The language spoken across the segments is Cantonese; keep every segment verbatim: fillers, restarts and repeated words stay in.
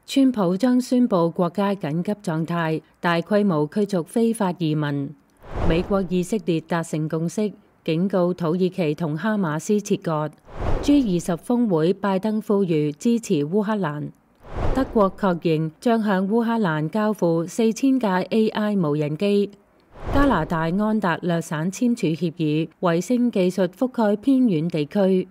川普將宣布國家緊急狀態，大規模驅逐非法移民。美國以色列達成共識，警告土耳其同哈馬斯切割。G 二十峰會，拜登呼籲支持烏克蘭。德國確認將向烏克蘭交付四千架 A I 無人機。加拿大安大略省簽署協議，衛星技術覆蓋偏遠地區。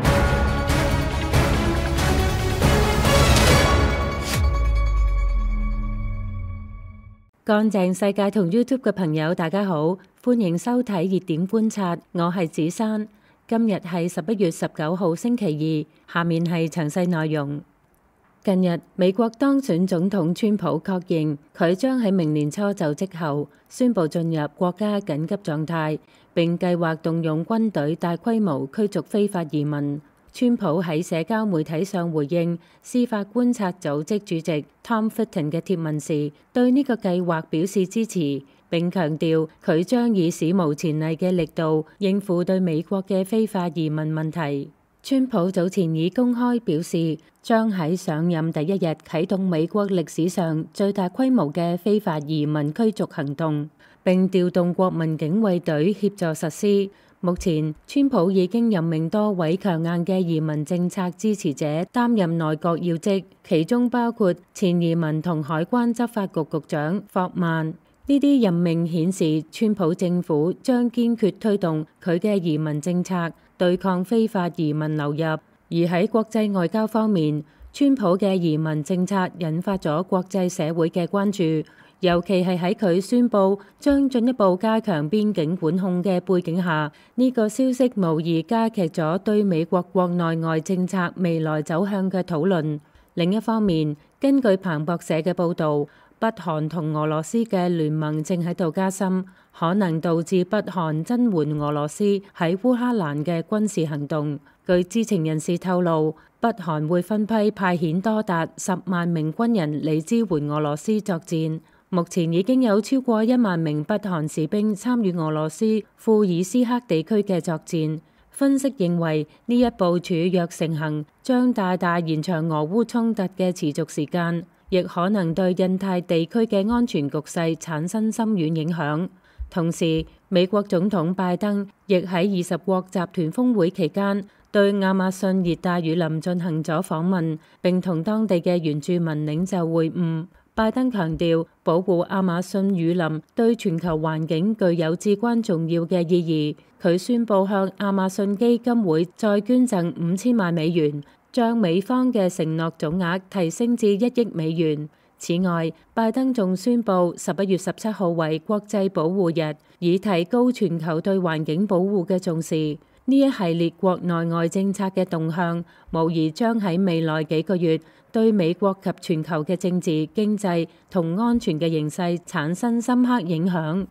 乾淨世界同 YouTube 嘅朋友，大家好，歡迎收睇熱點觀察，我係子珊。今日係十一月十九號星期二，下面係詳細內容。近日，美國當選總統川普確認，佢將喺明年初就職後宣布進入國家緊急狀態，並計劃動用軍隊大規模驅逐非法移民。川普喺社交媒體上回應司法觀察組織主席 Tom Fitton 嘅貼文時，對呢個計劃表示支持，並強調佢將以史無前例嘅力度應付對美國嘅非法移民問題。川普早前已公開表示，將喺上任第一日啟動美國歷史上最大規模嘅非法移民驅逐行動，並調動國民警衛隊協助實施。目前，川普已經任命多位強硬嘅移民政策支持者擔任內閣要職，其中包括前移民同海關執法局局長霍曼。呢啲任命顯示，川普政府將堅決推動佢嘅移民政策，對抗非法移民流入。而喺國際外交方面，川普嘅移民政策引發咗國際社會嘅關注。尤其係喺佢宣布將進一步加強邊境管控嘅背景下，呢個消息無疑加劇咗對美國國內外政策未來走向嘅討論。另一方面，根據彭博社嘅報導，北韓同俄羅斯嘅聯盟正喺度加深，可能導致北韓增援俄羅斯喺烏克蘭嘅軍事行動。據知情人士透露，北韓會分批派遣多達十萬名軍人嚟支援俄羅斯作戰。目前已經有超過一萬名北韓士兵參與俄羅斯庫爾斯克地區嘅作戰。分析認為，呢一部署若成行，將大大延長俄烏衝突嘅持續時間，亦可能對印太地區嘅安全局勢產生深遠影響。同時，美國總統拜登亦喺二十國集團峰會期間對亞馬遜熱帶雨林進行咗訪問，並同當地嘅原住民領袖會晤。拜登強調，保護亞馬遜雨林對全球環境具有至關重要嘅意義。佢宣布向亞馬遜基金會再捐贈五千萬美元，將美方嘅承諾總額提升至一億美元。此外，拜登仲宣布十一月十七號為國際保護日，以提高全球對環境保護嘅重視。呢一系列國內外政策嘅動向，無疑將喺未來幾個月對美國及全球嘅政治、經濟同安全嘅形勢產生深刻影響。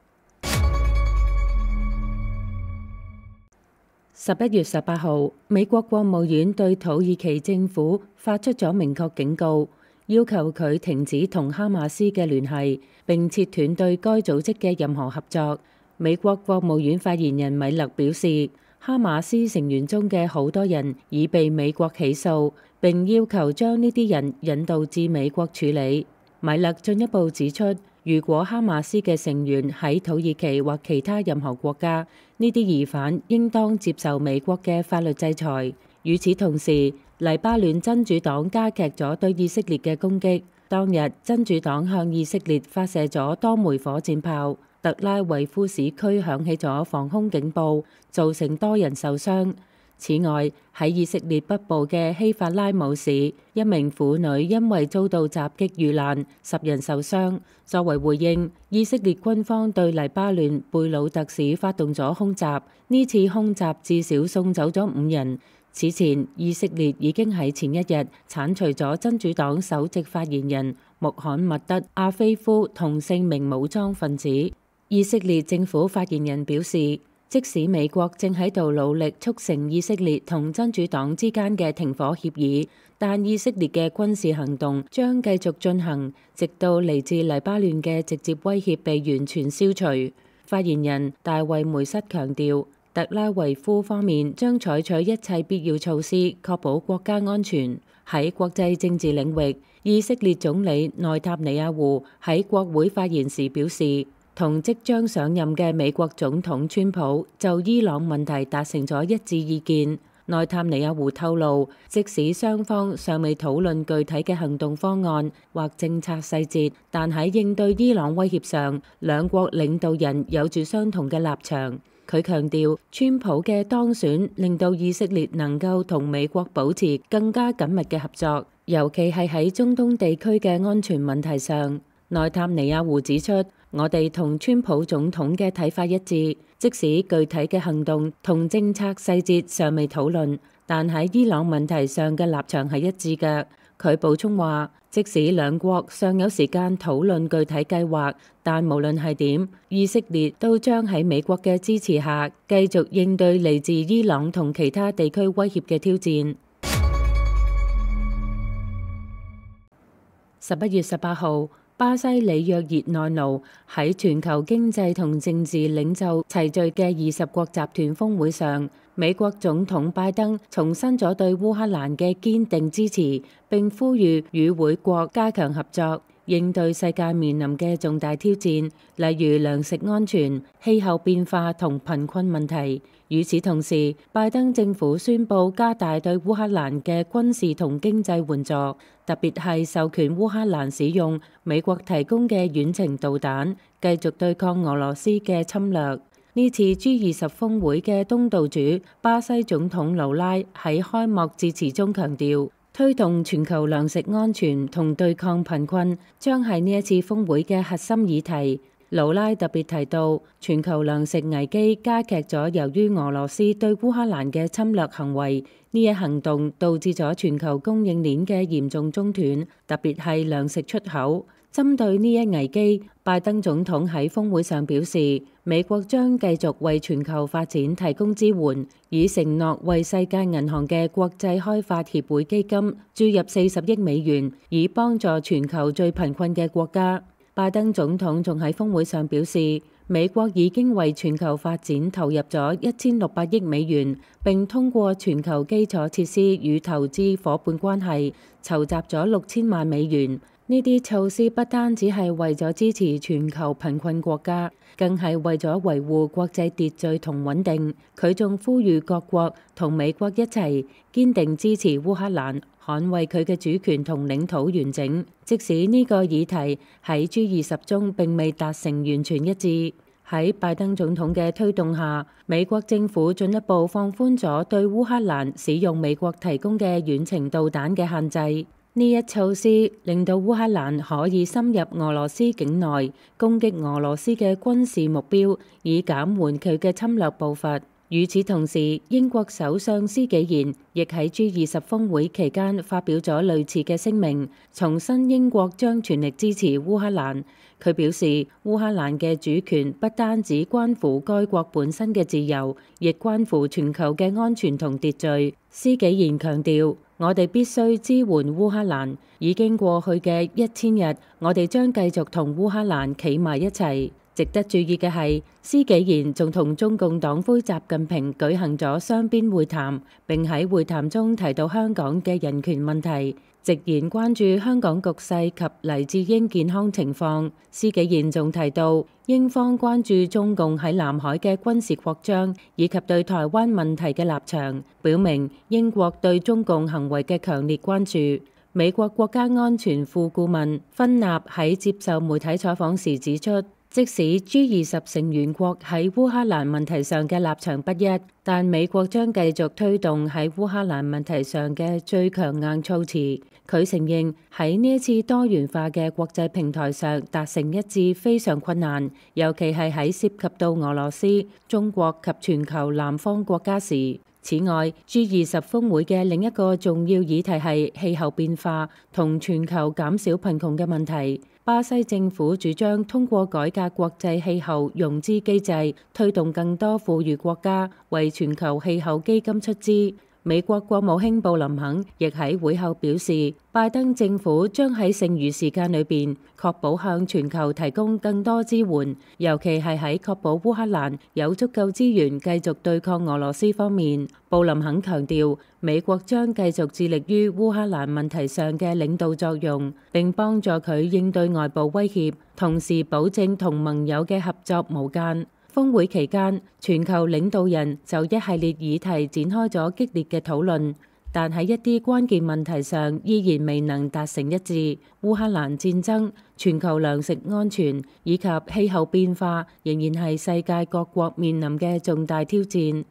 十一月十八號，美國國務院對土耳其政府發出咗明確警告，要求佢停止同哈馬斯嘅聯繫，並切斷對該組織嘅任何合作。美國國務院發言人米勒表示，哈馬斯成員中嘅好多人已被美國起訴，並要求將呢啲人引渡至美國處理。米勒進一步指出，如果哈馬斯嘅成員喺土耳其或其他任何國家，呢啲疑犯應當接受美國嘅法律制裁。與此同時，黎巴嫩真主黨加劇咗對以色列嘅攻擊。當日，真主黨向以色列發射咗多枚火箭炮。特拉維夫市區響起咗防空警報，造成多人受傷。此外，喺以色列北部嘅希法拉姆市，一名婦女因為遭到襲擊遇難，十人受傷。作為回應，以色列軍方對黎巴嫩貝魯特市發動咗空襲，呢次空襲至少送走咗五人。此前，以色列已經喺前一日剷除咗真主黨首席發言人穆罕默德·阿菲夫同四名武裝分子。以色列政府發言人表示，即使美國正喺度努力促成以色列同真主黨之間嘅停火協議，但以色列嘅軍事行動將繼續進行，直到嚟自黎巴嫩嘅直接威脅被完全消除。發言人大衛梅瑟強調，特拉維夫方面將採取一切必要措施，確保國家安全。 喺國際政治領域，以色列總理內塔尼亞胡喺國會發言時表示，同即將上任嘅美國總統川普就伊朗問題達成咗一致意見。內塔尼亞胡透露，即使雙方尚未討論具體嘅行動方案或政策細節，但喺應對伊朗威脅上，兩國領導人有住相同嘅立場。佢強調，川普嘅當選令到以色列能夠同美國保持更加緊密嘅合作，尤其係喺中東地區嘅安全問題上。內塔尼亞胡指出，我哋同川普總統嘅睇法一致，即使具體嘅行動同政策細節尚未討論，但喺伊朗問題上嘅立場係一致嘅。佢補充話，即使兩國尚有時間討論具體計劃，但無論係點，以色列都將喺美國嘅支持下繼續應對嚟自伊朗同其他地區威脅嘅挑戰。十一月十八號，巴西里約熱內盧喺全球經濟同政治領袖齊聚嘅二十國集團峰會上，美國總統拜登重申咗對烏克蘭嘅堅定支持，並呼籲與會國加強合作，應對世界面臨嘅重大挑戰，例如糧食安全、氣候變化同貧困問題。與此同時，拜登政府宣布加大對烏克蘭嘅軍事同經濟援助，特別係授權烏克蘭使用美國提供嘅遠程導彈，繼續對抗俄羅斯嘅侵略。呢次 G 二十峰會嘅東道主巴西總統盧拉喺開幕致辭中強調，推動全球糧食安全同對抗貧困將係呢一次峰會嘅核心議題。盧拉特別提到，全球糧食危機加劇咗由於俄羅斯對烏克蘭嘅侵略行為，呢一行動導致咗全球供應鏈嘅嚴重中斷，特別係糧食出口。針對呢一危機，拜登總統喺峰會上表示，美國將繼續為全球發展提供支援，以承諾為世界銀行嘅國際開發協會基金注入四十億美元，以幫助全球最貧困嘅國家。拜登總統仲喺峰會上表示，美國已經為全球發展投入咗一千六百億美元，並通過全球基礎設施與投資夥伴關係籌集咗六千萬美元。呢啲措施不單只係為咗支持全球貧困國家，更係為咗維護國際秩序同穩定。佢仲呼籲各國同美國一齊堅定支持烏克蘭，捍衛佢嘅主權同領土完整，即使呢個議題喺 G 二十中並未達成完全一致。喺拜登總統嘅推動下，美國政府進一步放寬咗對烏克蘭使用美國提供嘅遠程導彈嘅限制。呢一措施令到烏克蘭可以深入俄羅斯境內，攻擊俄羅斯嘅軍事目標，以減緩佢嘅侵略步伐。與此同時，英國首相施紀賢亦喺 G 二十峰會期間發表咗類似嘅聲明，重申英國將全力支持烏克蘭。佢表示，烏克蘭嘅主權不單止關乎該國本身嘅自由，亦關乎全球嘅安全同秩序。施紀賢強調，我哋必須支援烏克蘭。已經過去嘅一千日，我哋將繼續同烏克蘭企埋一齊。值得注意嘅係，施紀賢仲同中共黨魁習近平舉行咗雙邊會談，並喺會談中提到香港嘅人權問題，直言關注香港局勢及黎智英健康情況。施紀賢仲提到，英方關注中共喺南海嘅軍事擴張，以及對台灣問題嘅立場，表明英國對中共行為嘅強烈關注。美國國家安全副顧問芬納喺接受媒體採訪時指出，即使 G 二十成員國喺烏克蘭問題上嘅立場不一，但美國將繼續推動喺烏克蘭問題上嘅最強硬措辭。佢承認喺呢一次多元化嘅國際平台上達成一致非常困難，尤其係喺涉及到俄羅斯、中國及全球南方國家時。此外 ，G 二十峰會嘅另一個重要議題係氣候變化同全球減少貧窮嘅問題。巴西政府主張通過改革國際氣候融資機制，推動更多富裕國家為全球氣候基金出資。 美國國務卿布林肯亦喺會後表示，拜登政府將喺剩餘時間裏邊確保向全球提供更多支援，尤其係喺確保烏克蘭有足夠資源繼續對抗俄羅斯方面。布林肯強調，美國將繼續致力於烏克蘭問題上嘅領導作用，並幫助佢應對外部威脅，同時保證同盟友嘅合作無間。峰會期間，全球領導人就一系列議題展開咗激烈嘅討論，但喺一啲關鍵問題上依然未能達成一致。烏克蘭戰爭、全球糧食安全以及氣候變化仍然係世界各國面臨嘅重大挑戰。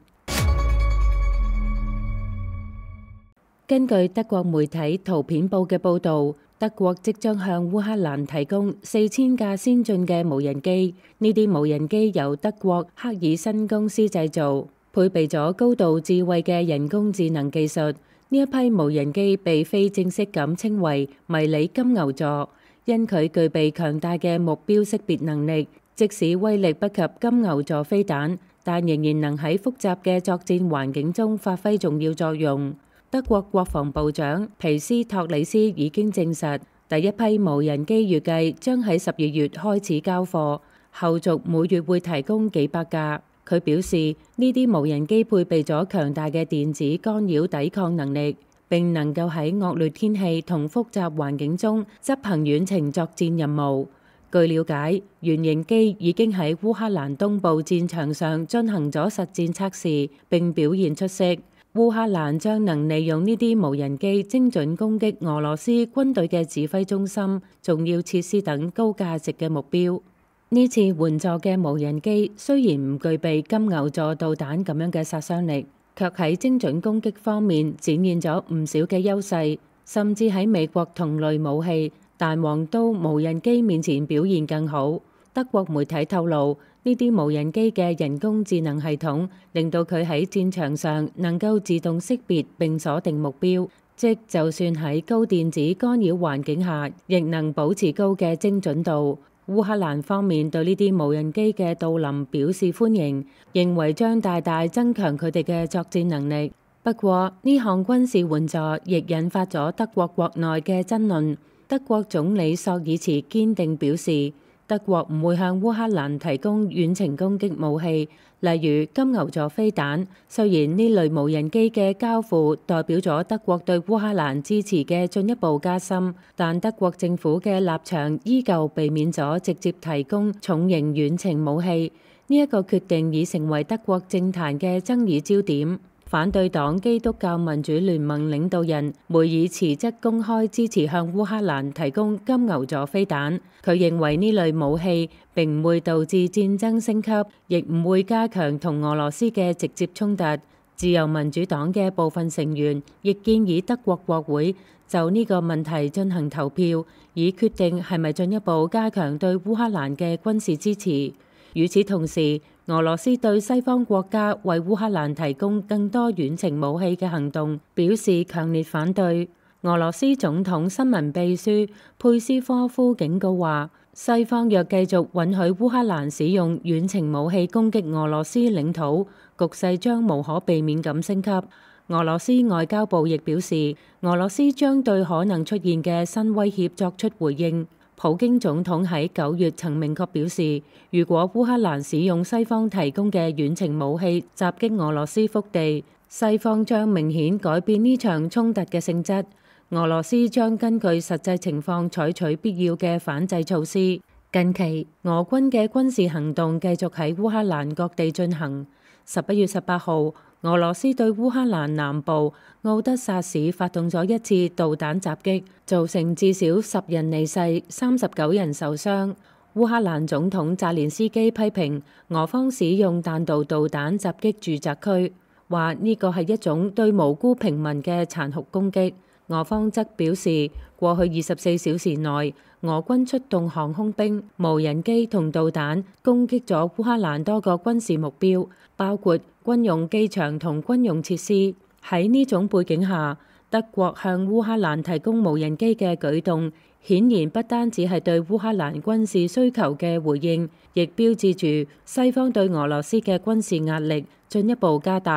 根據德國媒體圖片報嘅報導，德國即將向烏克蘭提供四千架先進嘅無人機，呢啲無人機由德國克爾辛公司製造，配備咗高度智慧嘅人工智能技術。呢一批無人機被非正式咁稱為迷你金牛座，因佢具備強大嘅目標識別能力，即使威力不及金牛座飛彈，但仍然能喺複雜嘅作戰環境中發揮重要作用。德國國防部長皮斯托里斯已經證實，第一批無人機預計將喺十二月開始交貨，後續每月會提供幾百架。佢表示，呢啲無人機配備咗強大嘅電子干擾抵抗能力，並能夠喺惡劣天氣同複雜環境中執行遠程作戰任務。據了解，原型機已經喺烏克蘭東部戰場上進行咗實戰測試，並表現出色。烏克蘭將能利用呢啲無人機精準攻擊俄羅斯軍隊嘅指揮中心、重要設施等高價值嘅目標。呢次援助嘅無人機雖然唔具備金牛座導彈咁樣嘅殺傷力，卻喺精準攻擊方面展現咗唔少嘅優勢，甚至喺美國同類武器彈簧刀無人機面前表現更好。德國媒體透露，呢啲無人機嘅人工智能系統令到佢喺戰場上能夠自動識別並鎖定目標，即就算喺高電子干擾環境下，亦能保持高嘅精準度。烏克蘭方面對呢啲無人機嘅到臨表示歡迎，認為將大大增強佢哋嘅作戰能力。不過呢項軍事援助亦引發咗德國國內嘅爭論。德國總理朔爾茨堅定表示，德國唔會向烏克蘭提供遠程攻擊武器，例如金牛座飛彈。雖然呢類無人機嘅交付代表咗德國對烏克蘭支持嘅進一步加深，但德國政府嘅立場依舊避免咗直接提供重型遠程武器。呢一個決定已成為德國政壇嘅爭議焦點。反對黨基督教民主聯盟領導人梅爾茨則公開支持向烏克蘭提供金牛座飛彈。佢認為呢類武器並唔會導致戰爭升級，亦唔會加強同俄羅斯嘅直接衝突。自由民主黨嘅部分成員亦建議德國國會就呢個問題進行投票，以決定係咪進一步加強對烏克蘭嘅軍事支持。與此同時，俄羅斯對西方國家為烏克蘭提供更多遠程武器嘅行動表示強烈反對。俄羅斯總統新聞秘書佩斯科夫警告話，西方若繼續允許烏克蘭使用遠程武器攻擊俄羅斯領土，局勢將無可避免咁升級。俄羅斯外交部亦表示，俄羅斯將對可能出現嘅新威脅作出回應。普京總統喺九月曾明確表示，如果烏克蘭使用西方提供嘅遠程武器襲擊俄羅斯腹地，西方將明顯改變呢場衝突嘅性質。俄羅斯將根據實際情況採取必要嘅反制措施。近期，俄軍嘅軍事行動繼續喺烏克蘭各地進行。十一月十八號，俄羅斯對烏克蘭南部奧德薩市發動咗一次導彈襲擊，造成至少十人離世、三十九人受傷。烏克蘭總統澤連斯基批評俄方使用彈道導彈襲擊住宅區，話呢個係一種對無辜平民嘅殘酷攻擊。俄方則表示，過去二十四小時內，俄軍出動航空兵、無人機同導彈攻擊咗烏克蘭多個軍事目標，包括軍用機場同軍用設施。喺呢種背景下，德國向烏克蘭提供無人機嘅舉動，顯然不單止係對烏克蘭軍事需求嘅回應，亦標誌住西方對俄羅斯嘅軍事壓力進一步加大。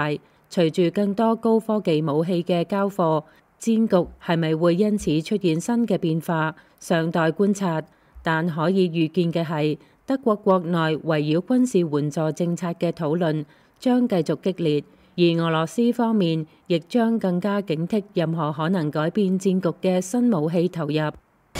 隨住更多高科技武器嘅交貨，戰局係咪會因此出現新嘅變化，尚待觀察。但可以預見嘅係，德國國內圍繞軍事援助政策嘅討論將繼續激烈，而俄羅斯方面亦將更加警惕任何可能改變戰局嘅新武器投入。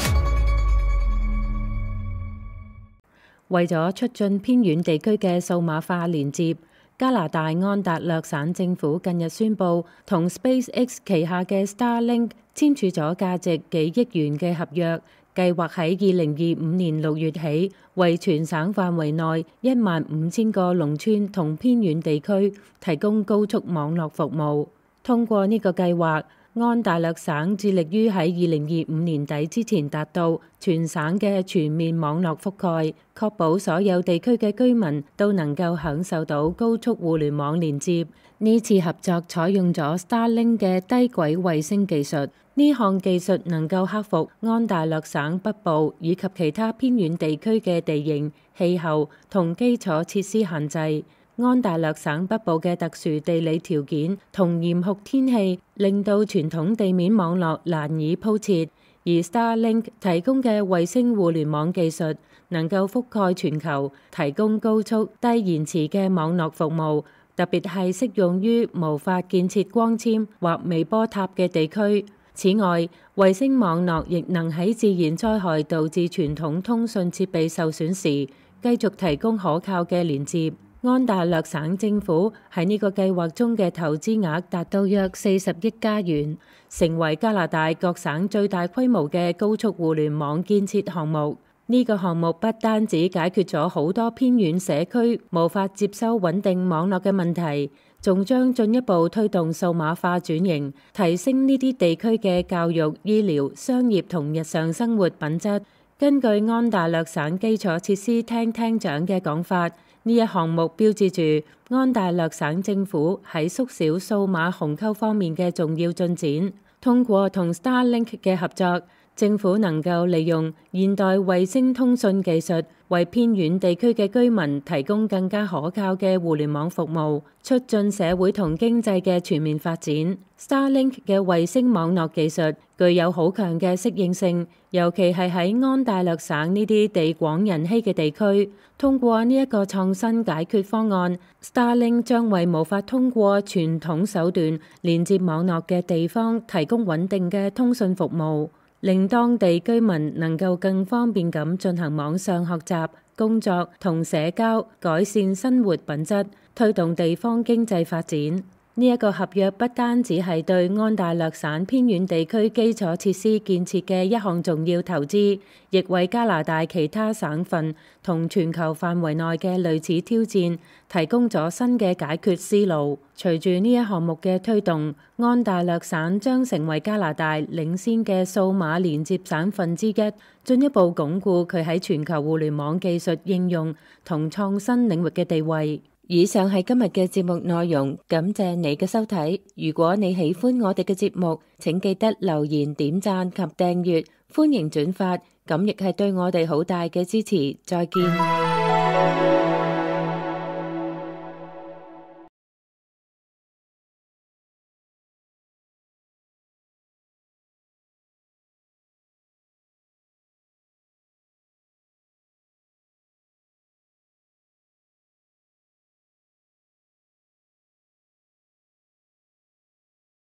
為咗促進偏遠地區嘅數碼化連接，加拿大安大略省政府近日宣布，同 SpaceX 旗下嘅 Starlink 簽署咗價值幾億元嘅合約，計劃喺二零二五年六月起，為全省範圍內一萬五千個農村同偏遠地區提供高速網絡服務。通過呢個計劃，安大略省致力於喺二零二五年底之前達到全省嘅全面網絡覆蓋，確保所有地區嘅居民都能夠享受到高速互聯網連接。呢次合作採用咗 Starlink 嘅低軌衛星技術，呢項技術能夠克服安大略省北部以及其他偏遠地區嘅地形、氣候同基礎設施限制。安大略省北部嘅特殊地理條件同嚴酷天氣，令到傳統地面網絡難以鋪設，而 Starlink 提供嘅衛星互聯網技術能夠覆蓋全球，提供高速低延遲嘅網絡服務，特別係適用於無法建設光纖或微波塔嘅地區。此外，衛星網絡亦能喺自然災害導致傳統通訊設備受損時，繼續提供可靠嘅連接。安大略省政府喺呢個計劃中嘅投資額達到約四十億加元，成為加拿大各省最大規模嘅高速互聯網建設項目。呢個項目不單止解決咗好多偏遠社區無法接收穩定網絡嘅問題，仲將進一步推動數碼化轉型，提升呢啲地區嘅教育、醫療、商業同日常生活品質。根據安大略省基礎設施廳廳長嘅講法，呢一項目標誌住安大略省政府喺縮小數碼鴻溝方面嘅重要進展。通過同 Starlink 嘅合作，政府能夠利用現代衛星通訊技術，為偏遠地區嘅居民提供更加可靠嘅互聯網服務，促進社會同經濟嘅全面發展。Starlink 嘅衛星網絡技術具有好強嘅適應性，尤其係喺安大略省呢啲地廣人稀嘅地區。通過呢一個創新解決方案，Starlink 將為無法通過傳統手段連接網絡嘅地方提供穩定嘅通訊服務，令當地居民能夠更方便咁進行網上學習、工作同社交，改善生活品質，推動地方經濟發展。呢一個合約不單止係對安大略省偏遠地區基礎設施建設嘅一項重要投資，亦為加拿大其他省份同全球範圍內嘅類似挑戰提供咗新嘅解決思路。隨住呢一項目嘅推動，安大略省將成為加拿大領先嘅數碼連接省份之一，進一步鞏固佢喺全球互聯網技術應用同創新領域嘅地位。以上係今日嘅節目內容，感謝你嘅收睇。如果你喜歡我哋嘅節目，請記得留言、點讚及訂閱，歡迎轉發，咁亦係對我哋好大嘅支持。再見。